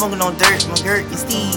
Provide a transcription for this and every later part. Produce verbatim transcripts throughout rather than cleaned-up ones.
Smoking on dirt, my Gert and Steve.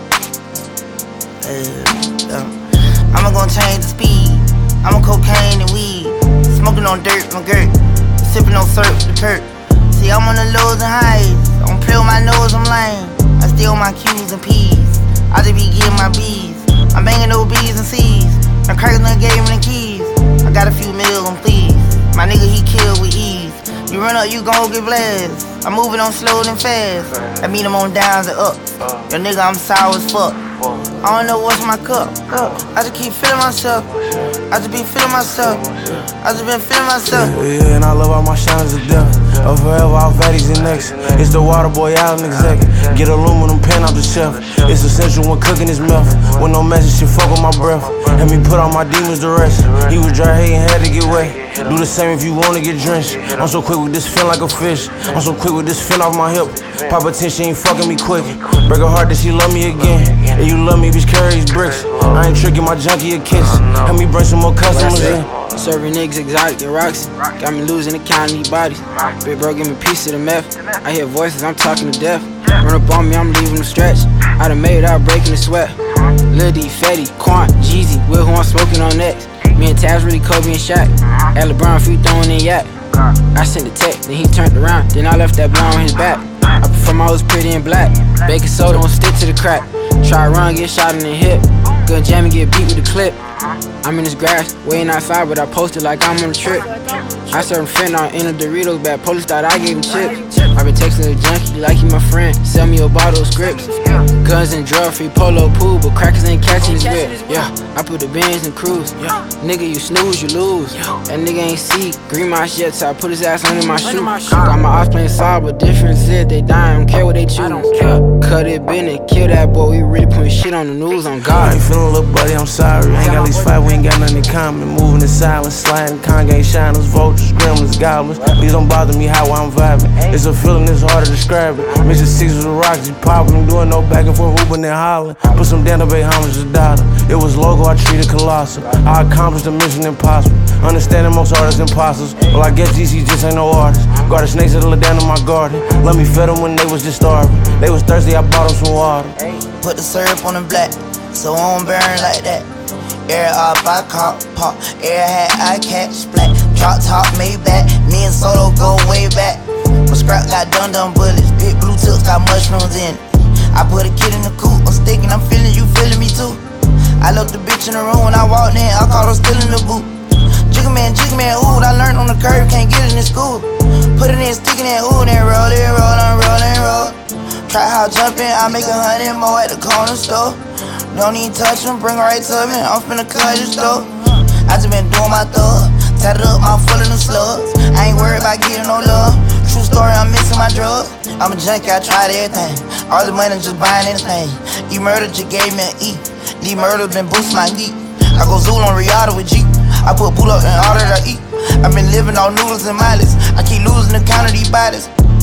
Uh, uh, I'ma gon' change the speed. I'm on cocaine and weed. Smoking on dirt, my Gert. Sipping on syrup, the Kurt. See, I'm on the lows and highs. Don't play with my nose, I'm lame. I steal my Q's and P's. I just be getting my B's. I'm banging those B's and C's. My crackers done gave me the keys. I got a few mil on please. My nigga, he killed with ease. You run up, you gon' get blessed. I'm moving on slow and fast. I mean, I'm on downs and ups. Yo, nigga, I'm sour as fuck. I don't know what's my cup. I just keep feeling myself. I just be feeling myself. I just been feeling myself. Yeah, yeah, and I love all my shiners to death. Oh, forever, all fatties and next. It's the water boy out and exec. Get aluminum pen off the shelf. It's essential when cooking this meth. With no message, shit fuck with my breath. Had me put all my demons to rest. He was dry hating, had to get wet. Do the same if you wanna get drenched. I'm so quick with this fin like a fish. I'm so quick with this fin off my hip. Pop attention, ain't fucking me quick. Break her heart that she love me again. And you love me, bitch, carry these bricks. I ain't tricking my junkie a kiss. Help me bring some more customers in. Serving niggas exotic and Roxy. Got me losing the count of these bodies. Big bro, give me a piece of the meth. I hear voices, I'm talking to death. Run up on me, I'm leaving them stretch. I done made it out breaking the sweat. Lil D, Fetty, Quant, Jeezy, Will who I'm smoking on next. Me and Taz really Kobe and Shaq. At LeBron, free throwing in yak. I sent the text, then he turned around. Then I left that blow on his back. I prefer my hoes pretty and black. Baking soda don't stick to the crack. Try run, get shot in the hip. Gun jam and get beat with the clip. I'm in this grass, waiting outside, but I posted like I'm on a trip. I served fentanyl in a Doritos bag. Police thought I gave him chips. I been texting the junkie like he my friend. Sell me a bottle of scripts. Guns and drug free polo pool, but crackers ain't catching his whip. Yeah, I put the Benz in cruise. Yeah, nigga, you snooze, you lose. That nigga ain't see green my shit, so I put his ass under my shoe. Got my ops playing solid, but difference is they dying, don't care what they choose. Yeah, cut it, bend it, kill that boy. We really putting shit on the news, on God. I ain't feeling little buddy, I'm sorry. Ain't got these five, we ain't got nothing in common. Moving in silence, sliding, Kanye, shiners, vultures, gremlins, goblins. Please don't bother me how I'm vibing. It's a feeling, it's hard to describe it. Mixing six with the rocks, you popping, doing no back and forth, hooping and hollering. Put some down to pay homage to dollar. It was logo, I treated colossal. I accomplished the mission impossible. Understanding most artists imposters. Well, I guess G C just ain't no artist. Guarded snakes that let down in my garden. Let me fed them when they was just starving. They was thirsty, I bought them some water. Put the syrup on the black, so I don't burn like that. Air up, I caught pop. Air hat, I catch black. Drop top, made back. Me and Solo go way back. My scrap got dun dun bullets. Big blue tips got mushrooms in it. I put a kid in the coop. I'm sticking, I'm feeling you, feeling me too. I looked the bitch in the room when I walked in. I caught her still in the boot. Jigga man, jigga man, ooh, I learned on the curb, can't get it in school. Put it in, sticking it, ooh, then roll it, roll and roll and roll. Try how jumping, I make a hundred more at the corner store. Don't even touch them, bring her right to me, I'm finna cut this door. I just been doing my thug, tatted up, mouth full of them slugs. I ain't worried about getting no love. True story, I'm missing my drugs. I'm a junkie, I tried everything. All the money just buying anything. E murder just gave me an E. D murder been boosting my geek. I go Zool on Riata with Jeep. I put boot up in all that I eat. I been living on noodles and mileage. I keep losing the count of these bodies.